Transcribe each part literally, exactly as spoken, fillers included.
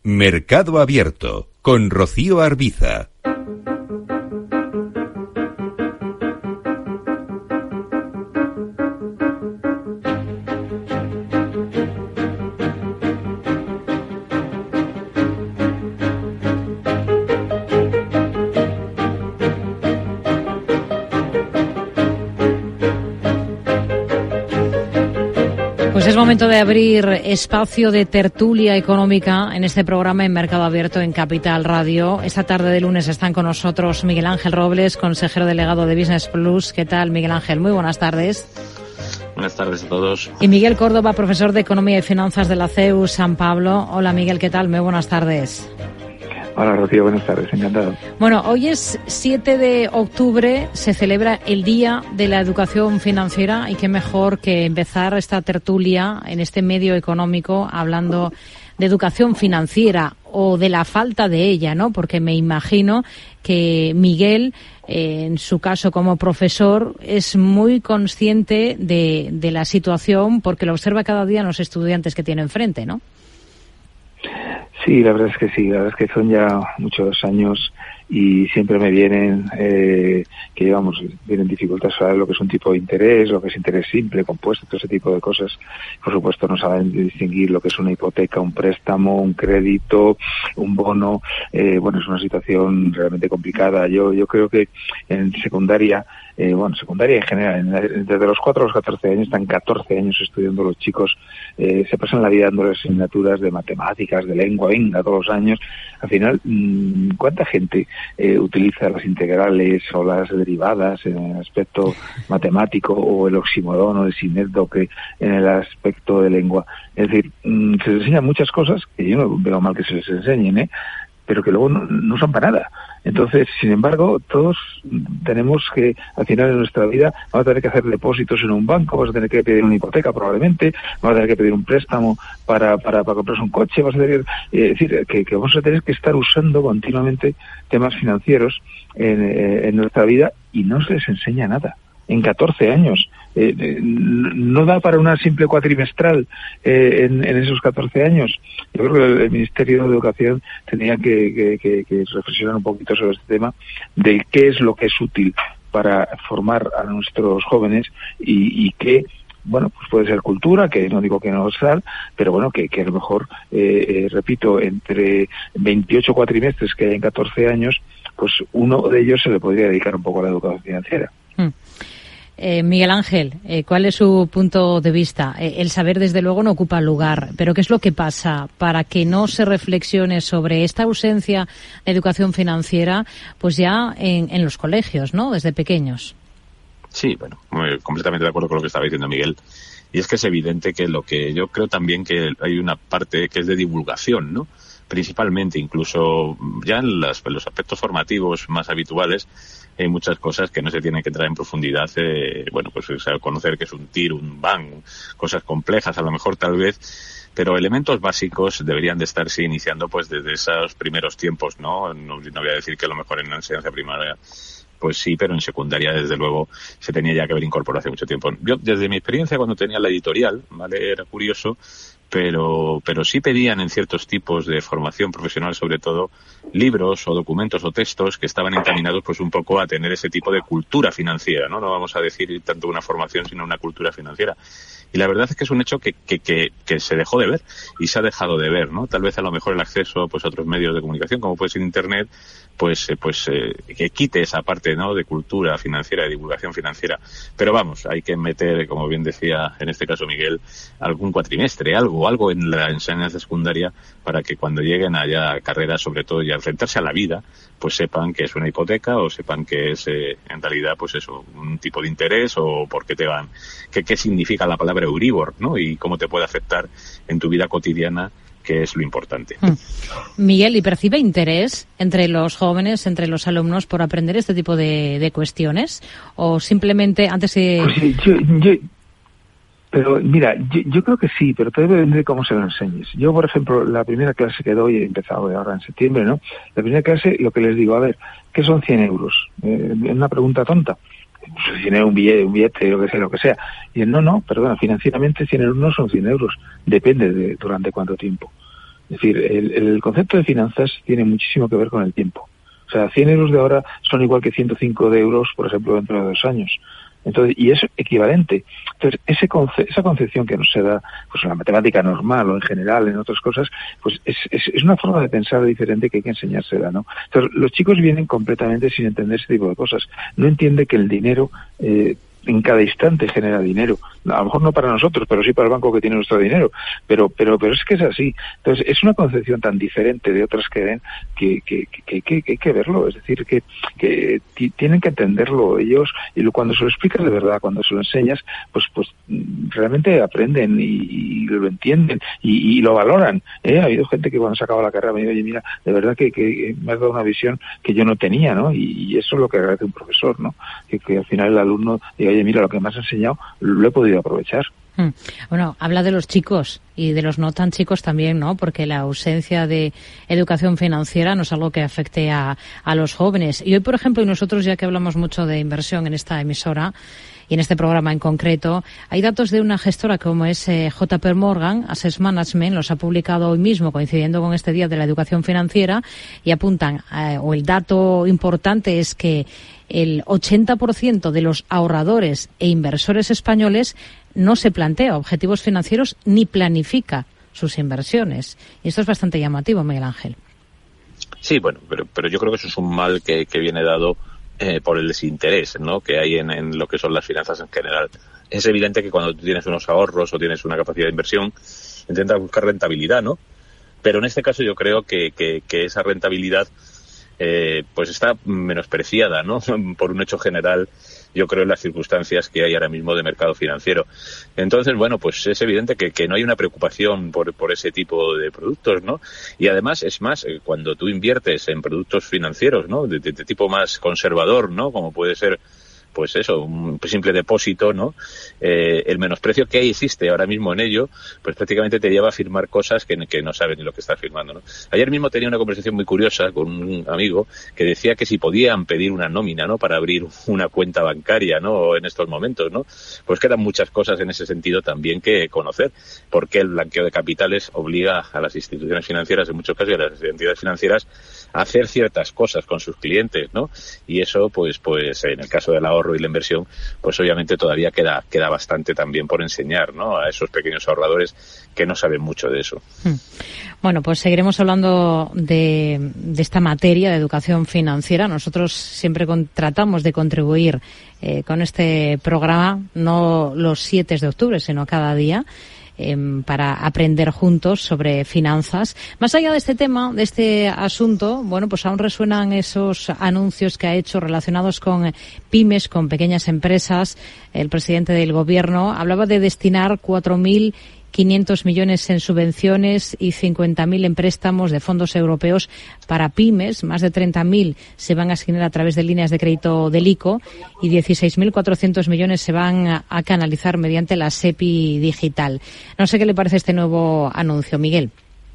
Mercado Abierto, con Rocío Arbiza. Pues es momento de abrir espacio de tertulia económica en este programa en Mercado Abierto en Capital Radio. Esta tarde de lunes están con nosotros Miguel Ángel Robles, consejero delegado de Business Plus. ¿Qué tal, Miguel Ángel? Muy buenas tardes. Buenas tardes a todos. Y Miguel Córdoba, profesor de Economía y Finanzas de la C E U San Pablo. Hola, Miguel, ¿qué tal? Muy buenas tardes. Hola, Rocío, buenas tardes, encantado. Bueno, hoy es siete de octubre, se celebra el Día de la Educación Financiera y qué mejor que empezar esta tertulia en este medio económico hablando de educación financiera o de la falta de ella, ¿no? Porque me imagino que Miguel, eh, en su caso como profesor, es muy consciente de, de la situación porque lo observa cada día en los estudiantes que tiene enfrente, ¿no? Sí, la verdad es que sí, la verdad es que son ya muchos años y siempre me vienen, eh, que digamos, vienen dificultades para lo que es un tipo de interés, lo que es interés simple, compuesto, todo ese tipo de cosas. Por supuesto no saben distinguir lo que es una hipoteca, un préstamo, un crédito, un bono. Eh, bueno, es una situación realmente complicada. Yo, yo creo que en secundaria, eh, bueno, secundaria en general, desde los cuatro a los catorce años, están catorce años estudiando los chicos, eh, se pasan la vida dando asignaturas de matemáticas, de lengua, venga, todos los años. Al final, ¿cuánta gente eh, utiliza las integrales o las derivadas en el aspecto matemático, o el oxímoron o el sinécdoque en el aspecto de lengua? Es decir, mmm, se les enseñan muchas cosas que yo no veo mal que se les enseñen, ¿eh? pero que luego no, no son para nada. Entonces, sin embargo, todos tenemos que, al final de nuestra vida, vamos a tener que hacer depósitos en un banco, vamos a tener que pedir una hipoteca probablemente, vamos a tener que pedir un préstamo para para, para comprarse un coche, vamos a tener eh, es decir, que, que vamos a tener que estar usando continuamente temas financieros en, eh, en nuestra vida, y no se les enseña nada. En catorce años. Eh, eh, no da para una simple cuatrimestral eh, en, en esos catorce años. Yo creo que el, el Ministerio de Educación tendría que, que, que, que reflexionar un poquito sobre este tema de qué es lo que es útil para formar a nuestros jóvenes y, y qué, bueno, pues puede ser cultura, que no digo que no sea, pero bueno, que, que a lo mejor, eh, eh, repito, entre veintiocho cuatrimestres que hay en catorce años, pues uno de ellos se le podría dedicar un poco a la educación financiera. Mm. Eh, Miguel Ángel, eh, ¿cuál es su punto de vista? Eh, el saber, desde luego, no ocupa lugar, pero ¿qué es lo que pasa para que no se reflexione sobre esta ausencia de educación financiera, pues ya en, en los colegios, ¿no? Desde pequeños. Sí, bueno, muy, completamente de acuerdo con lo que estaba diciendo Miguel. Y es que es evidente que lo que yo creo también que hay una parte que es de divulgación, ¿no? Principalmente, incluso ya en, las, en los aspectos formativos más habituales, hay muchas cosas que no se tienen que entrar en profundidad, eh, bueno, pues o sea, conocer qué es un TIR, un B A N, cosas complejas a lo mejor tal vez, pero elementos básicos deberían de estarse iniciando pues desde esos primeros tiempos, ¿no? No, no voy a decir que a lo mejor en la enseñanza primaria pues sí, pero en secundaria desde luego se tenía ya que haber incorporado hace mucho tiempo. Yo desde mi experiencia cuando tenía la editorial, ¿vale? Era curioso, pero pero sí pedían en ciertos tipos de formación profesional, sobre todo, libros o documentos o textos que estaban encaminados pues un poco a tener ese tipo de cultura financiera, ¿no? No vamos a decir tanto una formación, sino una cultura financiera. Y la verdad es que es un hecho que, que, que, que se dejó de ver y se ha dejado de ver, ¿no? Tal vez a lo mejor el acceso pues a otros medios de comunicación, como puede ser Internet, pues eh, pues eh, que quite esa parte, ¿no? De cultura financiera, de divulgación financiera. Pero vamos, hay que meter, como bien decía en este caso Miguel, algún cuatrimestre, algo, algo en la enseñanza secundaria para que cuando lleguen allá carreras, sobre todo, y a enfrentarse a la vida, pues sepan que es una hipoteca o sepan que es eh, en realidad pues eso, un tipo de interés o por qué te van, qué, qué significa la palabra Euribor, ¿no? Y cómo te puede afectar en tu vida cotidiana, que es lo importante. Mm. Miguel, ¿y percibe interés entre los jóvenes, entre los alumnos, por aprender este tipo de, de cuestiones? ¿O simplemente antes de...? Pues sí, yo, yo, pero mira, yo, yo creo que sí, pero todo depende de cómo se lo enseñes. Yo, por ejemplo, la primera clase que doy, he empezado ahora en septiembre, ¿no? La primera clase, lo que les digo, a ver, ¿qué son cien euros? Eh, una pregunta tonta. Pues cien euros, un billete, un billete, lo que sea, lo que sea. Y no, no, perdona, financieramente cien euros no son cien euros. Depende de durante cuánto tiempo. Es decir, el, el concepto de finanzas tiene muchísimo que ver con el tiempo. O sea, cien euros de ahora son igual que ciento cinco de euros, por ejemplo, dentro de dos años. Entonces, y es equivalente. Entonces, ese conce- esa concepción que nos se da, pues en la matemática normal o en general, en otras cosas, pues es, es, es una forma de pensar diferente que hay que enseñársela, ¿no? Entonces, los chicos vienen completamente sin entender ese tipo de cosas. No entiende que el dinero, eh, en cada instante genera dinero. A lo mejor no para nosotros, pero sí para el banco que tiene nuestro dinero. Pero, pero, pero es que es así. Entonces, es una concepción tan diferente de otras que ven que, que, que, que, que hay que verlo. Es decir, que, que t- tienen que entenderlo ellos, y lo, cuando se lo explicas de verdad, cuando se lo enseñas, pues, pues realmente aprenden y, y lo entienden y, y lo valoran. ¿eh? Ha habido gente que cuando se acaba la carrera me dice, oye, mira, de verdad que, que me has dado una visión que yo no tenía, ¿no? Y, y eso es lo que agradece un profesor, ¿no? Que, que al final el alumno diga, oye, mira, lo que me has enseñado lo he podido aprovechar. Hmm. Bueno, habla de los chicos y de los no tan chicos también, ¿no? Porque la ausencia de educación financiera no es algo que afecte a, a los jóvenes. Y hoy, por ejemplo, y nosotros ya que hablamos mucho de inversión en esta emisora y en este programa en concreto, hay datos de una gestora como es eh, J P Morgan Asset Management, los ha publicado hoy mismo coincidiendo con este Día de la Educación Financiera, y apuntan, eh, o el dato importante es que el ochenta por ciento de los ahorradores e inversores españoles no se plantea objetivos financieros ni planifica sus inversiones. Y esto es bastante llamativo, Miguel Ángel. Sí, bueno, pero, pero yo creo que eso es un mal que, que viene dado eh, por el desinterés, ¿no?, que hay en, en lo que son las finanzas en general. Es evidente que cuando tú tienes unos ahorros o tienes una capacidad de inversión, intentas buscar rentabilidad, ¿no? Pero en este caso yo creo que, que, que esa rentabilidad eh, pues está menospreciada, ¿no?, por un hecho general, yo creo, en las circunstancias que hay ahora mismo de mercado financiero. Entonces, bueno, pues es evidente que, que no hay una preocupación por, por ese tipo de productos, ¿no? Y además, es más, cuando tú inviertes en productos financieros, ¿no?, de, de, de tipo más conservador, ¿no?, como puede ser, pues eso, un simple depósito, ¿no? Eh, el menosprecio que existe ahora mismo en ello, pues prácticamente te lleva a firmar cosas que, que no sabes ni lo que estás firmando, ¿no? Ayer mismo tenía una conversación muy curiosa con un amigo que decía que si podían pedir una nómina, ¿no?, para abrir una cuenta bancaria, ¿no?, en estos momentos, ¿no? Pues quedan muchas cosas en ese sentido también que conocer, porque el blanqueo de capitales obliga a las instituciones financieras, en muchos casos, y a las entidades financieras, a hacer ciertas cosas con sus clientes, ¿no? Y eso, pues, pues en el caso del ahorro y la inversión, pues obviamente todavía queda queda bastante también por enseñar, ¿no?, a esos pequeños ahorradores que no saben mucho de eso. Bueno, pues seguiremos hablando de, de esta materia de educación financiera. Nosotros siempre con, tratamos de contribuir eh, con este programa, no los siete de octubre, sino cada día, Eh, para aprender juntos sobre finanzas. Más allá de este tema, de este asunto, bueno, pues aún resuenan esos anuncios que ha hecho relacionados con pymes, con pequeñas empresas. El presidente del gobierno hablaba de destinar cuatro mil quinientos millones en subvenciones y cincuenta mil en préstamos de fondos europeos para pymes. Más de treinta mil se van a asignar a través de líneas de crédito del I C O y dieciséis mil cuatrocientos millones se van a, a canalizar mediante la SEPI digital. No sé qué le parece este nuevo anuncio, Miguel.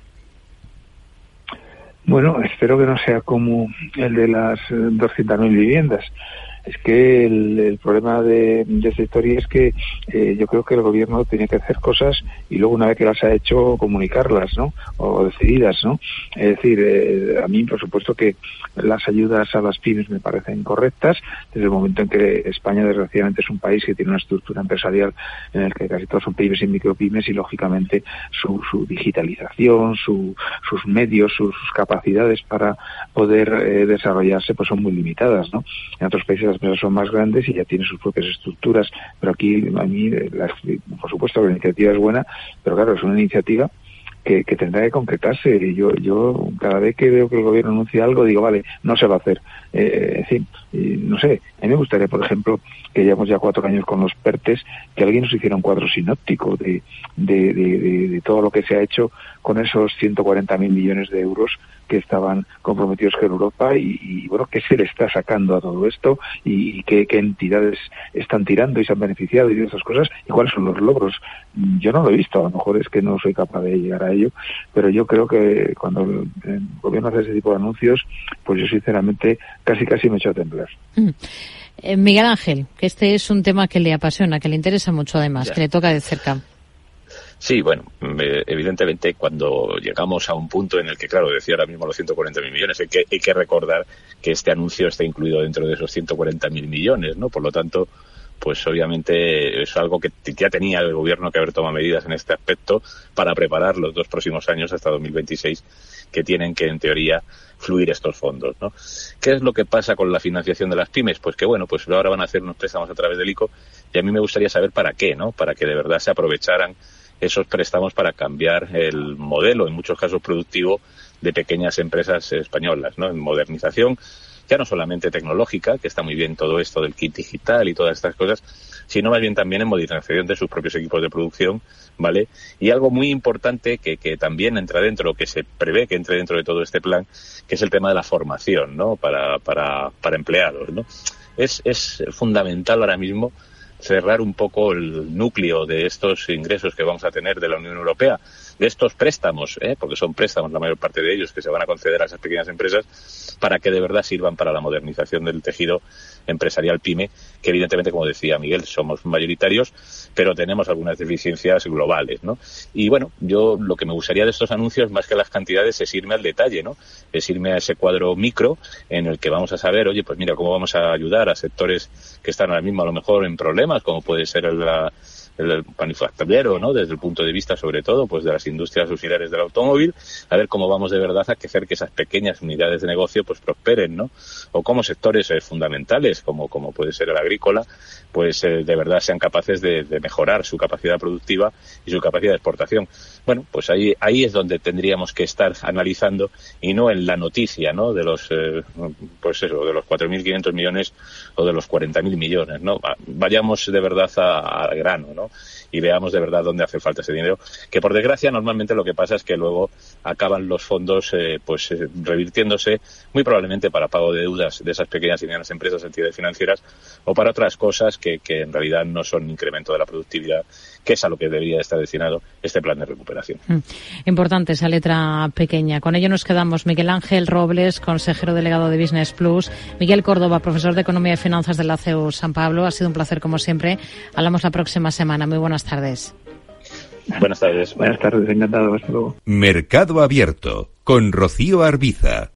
Bueno, espero que no sea como el de las doscientas mil viviendas. Es que el, el problema de, de esta historia es que eh, yo creo que el gobierno tiene que hacer cosas y luego una vez que las ha hecho comunicarlas, ¿no?, o decididas, ¿no? Es decir, eh, a mí por supuesto que las ayudas a las pymes me parecen correctas desde el momento en que España desgraciadamente es un país que tiene una estructura empresarial en el que casi todos son pymes y micropymes y lógicamente su, su digitalización, su, sus medios, sus, sus capacidades para poder eh, desarrollarse pues son muy limitadas, ¿no? En otros países las empresas son más grandes y ya tienen sus propias estructuras, pero aquí a mí, la, por supuesto, la iniciativa es buena, pero claro, es una iniciativa que, que tendrá que concretarse. Y yo, yo cada vez que veo que el gobierno anuncia algo, digo, vale, no se va a hacer. Eh, en fin, y, no sé, a mí me gustaría, por ejemplo, que llevamos ya cuatro años con los PERTES, que alguien nos hiciera un cuadro sinóptico de, de, de, de, de todo lo que se ha hecho con esos ciento cuarenta mil millones de euros que estaban comprometidos con Europa y, y bueno, qué se le está sacando a todo esto y, y qué, qué entidades están tirando y se han beneficiado y de esas cosas y cuáles son los logros. Yo no lo he visto, a lo mejor es que no soy capaz de llegar a ello, pero yo creo que cuando el, el gobierno hace ese tipo de anuncios, pues yo sinceramente casi casi me echo a temblar. Mm. Eh, Miguel Ángel, que este es un tema que le apasiona, que le interesa mucho además, ya, que le toca de cerca. Sí, bueno, evidentemente cuando llegamos a un punto en el que, claro, decía ahora mismo los ciento cuarenta mil millones, hay que, hay que recordar que este anuncio está incluido dentro de esos ciento cuarenta mil millones, ¿no? Por lo tanto, pues obviamente es algo que ya tenía el gobierno que haber tomado medidas en este aspecto para preparar los dos próximos años hasta dos mil veintiséis, que tienen que, en teoría, fluir estos fondos, ¿no? ¿Qué es lo que pasa con la financiación de las pymes? Pues que, bueno, pues ahora van a hacer unos préstamos a través del I C O y a mí me gustaría saber para qué, ¿no? Para que de verdad se aprovecharan esos préstamos para cambiar el modelo, en muchos casos productivo, de pequeñas empresas españolas, ¿no? En modernización, ya no solamente tecnológica, que está muy bien todo esto del kit digital y todas estas cosas, sino más bien también en modernización de sus propios equipos de producción, ¿vale? Y algo muy importante que, que también entra dentro, que se prevé que entre dentro de todo este plan, que es el tema de la formación, ¿no? Para, para, para empleados, ¿no? Es, es fundamental ahora mismo cerrar un poco el núcleo de estos ingresos que vamos a tener de la Unión Europea, de estos préstamos, ¿eh? Porque son préstamos la mayor parte de ellos que se van a conceder a esas pequeñas empresas, para que de verdad sirvan para la modernización del tejido empresarial pyme, que evidentemente, como decía Miguel, somos mayoritarios, pero tenemos algunas deficiencias globales, ¿no? Y bueno, yo lo que me gustaría de estos anuncios, más que las cantidades, es irme al detalle, ¿no? Es irme a ese cuadro micro en el que vamos a saber, oye, pues mira, cómo vamos a ayudar a sectores que están ahora mismo a lo mejor en problemas, como puede ser el, el manufacturero, ¿no? Desde el punto de vista, sobre todo, pues de las industrias auxiliares del automóvil, a ver cómo vamos de verdad a hacer que esas pequeñas unidades de negocio pues prosperen, ¿no? O como sectores eh, fundamentales, como, como puede ser el agrícola, pues eh, de verdad sean capaces de, de mejorar su capacidad productiva y su capacidad de exportación. Bueno, pues ahí, ahí es donde tendríamos que estar analizando y no en la noticia, ¿no? De los, eh, pues eso, de los cuatro mil quinientos millones o de los cuarenta mil millones, ¿no? Vayamos de verdad al grano, ¿no? Y veamos de verdad dónde hace falta ese dinero, que por desgracia normalmente lo que pasa es que luego acaban los fondos eh, pues eh, revirtiéndose muy probablemente para pago de deudas de esas pequeñas y medianas empresas, entidades financieras, o para otras cosas que, que en realidad no son incremento de la productividad, que es a lo que debería estar destinado este plan de recuperación. Mm. Importante esa letra pequeña. Con ello nos quedamos. Miguel Ángel Robles, consejero delegado de Business Plus, Miguel Córdoba, profesor de Economía y Finanzas de la C E U San Pablo. Ha sido un placer como siempre. Hablamos la próxima semana. Muy buenas tardes. Buenas tardes. Buenas tardes, encantado. Hasta luego. Mercado Abierto con Rocío Arbiza.